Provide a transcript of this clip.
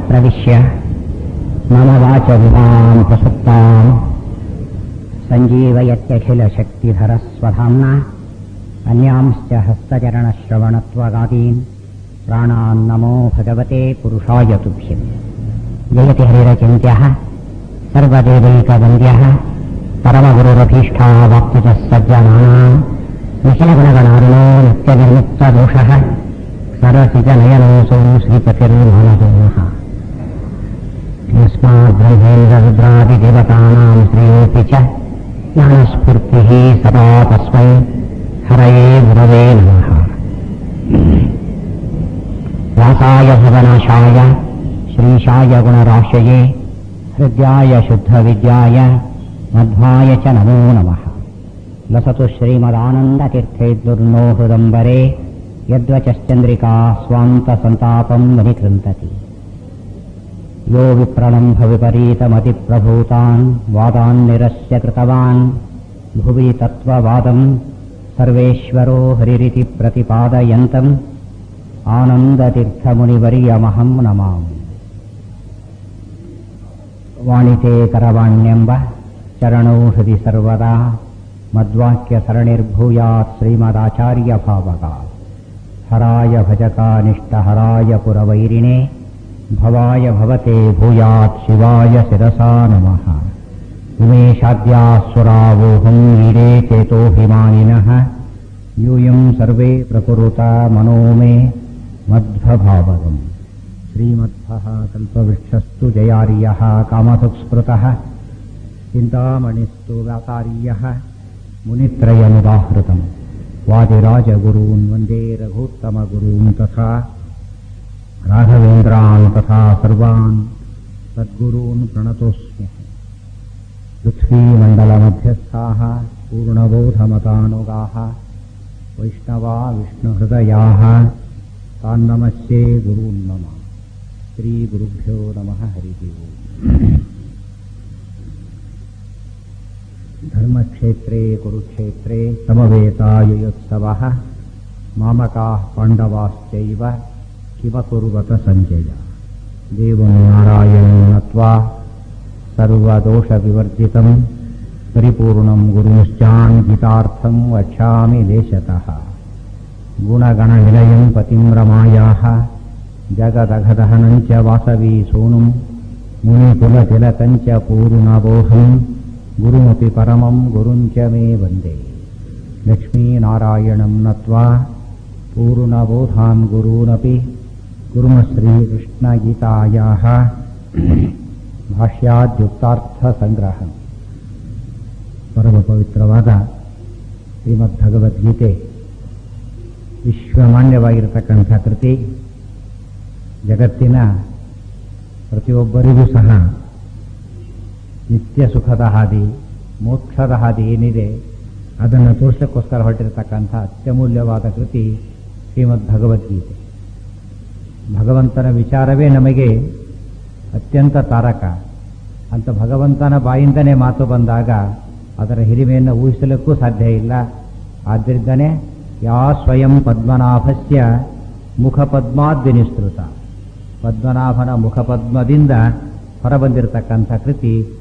प्रविश्य मम वाचमिमां प्रसुप्तां सञ्जीवयत्यखिलशक्तिधरस्वधाम्ना अन्यांश्च हस्तचरणश्रवणत्वगादीन् प्राणान् नमो भगवते पुरुषाय तुभ्यम्। जयति हरिरचिन्त्यः सर्वदेवैकवन्द्यः परमगुरुरभीष्टावाप्तितः सज्जनानां निखिलगुणगणार्णो नित्यनिर्मुक्तदोषः सरसिजनयनोऽसौ श्रीपतिर्मनोः यस्माद्ब्रह्मेन्द्ररुद्रादिदेवतानां श्रेयोऽपि च ज्ञानस्फूर्तिः सदा तस्मै हरये गुरवे नमः। व्यासाय भवनाशाय श्रीशाय गुणराशये हृद्याय शुद्धविद्याय मध्वाय च नमो नमः। लसतु श्रीमदानन्दतीर्थेन्दुर्नो हृदम्बरे यद्वचश्चन्द्रिका स्वान्तसन्तापं विनिकृन्तति। यो विप्रलम्भविपरीतमतिप्रभूतान् वादान् निरस्य कृतवान् भुवि तत्त्ववादं सर्वेश्वरो हरिरिति प्रतिपादयन्तम् आनन्दतीर्थमुनिवर्यमहं नमामि। वाणिते करवाण्यम्ब चरणौ हृदि सर्वदा मद्वाक्यसरणिर्भूयात् श्रीमदाचार्यभावगा। हराय भजकानिष्टहराय पुरवैरिणे भवाय भवते भूयात् शिवाय शिरसा नमः। उमेशाद्यासुरावोहं वीरे चेतोऽभिमानिनः यूयं सर्वे प्रकुरुता मनो मे मध्वभावगम्। श्रीमध्वः कल्पवृक्षस्तु जयार्यः कामधुक्स्पृतः चिन्तामणिस्तु व्यासार्यः मुनित्रयमुदाहृतम्। वादिराजगुरून् वन्दे रघूत्तमगुरून् तथा राघवेन्द्रान् तथा सर्वान् सद्गुरून् प्रणतोऽस्मि। पृथ्वीमण्डलमध्यस्थाः पूर्णबोधमतानुगाः वैष्णवा विष्णुहृदयाः तान्नमस्ये गुरून् मम। श्रीगुरुभ्यो नमः। हरिः ओम्। धर्मक्षेत्रे कुरुक्षेत्रे समवेतायुयोत्सवः मामकाः पाण्डवाश्चैव किमकुर्वत सञ्जय। देवं नारायणं नत्वा सर्वदोषविवर्जितं परिपूर्णं गुरुंश्चान् गीतार्थं वक्ष्यामि देशतः। गुणगणनिलयं पतिं रमायाः जगदघदहनं च वासवी सूनुं मुनिकुलतिलकं च पूर्णबोधं गुरुमपि परमं गुरुं च मे वन्दे। लक्ष्मीनारायणं नत्वा पूर्णबोधान् गुरूनपि कुर्मः श्रीकृष्णगीतायाः ಭಾಷ್ಯಾದ್ಯುಕ್ತಾರ್ಥಸಂಗ್ರಹಂ. ಪರಮ ಪವಿತ್ರವಾದ ಶ್ರೀಮದ್ಭಗವದ್ಗೀತೆ ವಿಶ್ವಮಾನ್ಯವಾಗಿರತಕ್ಕಂಥ ಕೃತಿ. ಜಗತ್ತಿನ ಪ್ರತಿಯೊಬ್ಬರಿಗೂ ಸಹ ನಿತ್ಯ ಸುಖದ ಹಾದಿ, ಮೋಕ್ಷದ ಹಾದಿ ಏನಿದೆ ಅದನ್ನು ತೋರಿಸೋಕ್ಕೋಸ್ಕರ ಹೊರಟಿರತಕ್ಕಂಥ ಅತ್ಯಮೂಲ್ಯವಾದ ಕೃತಿ ಶ್ರೀಮದ್ಭಗವದ್ಗೀತೆ. ಭಗವಂತನ ವಿಚಾರವೇ ನಮಗೆ ಅತ್ಯಂತ ತಾರಕ ಅಂತ ಭಗವಂತನ ಬಾಯಿಂದನೇ ಮಾತು ಬಂದಾಗ ಅದರ ಹಿರಿಮೆಯನ್ನು ಊಹಿಸಲಿಕ್ಕೂ ಸಾಧ್ಯ ಇಲ್ಲ. ಆದ್ದರಿಂದನೇ ಯಾ ಸ್ವಯಂ ಪದ್ಮನಾಭಸ್ಯ ಮುಖಪದ್ಮಾದ್ವಿನಿಸ್ತೃತ, ಪದ್ಮನಾಭನ ಮುಖಪದ್ಮದಿಂದ ಹೊರಬಂದಿರತಕ್ಕಂಥ ಕೃತಿ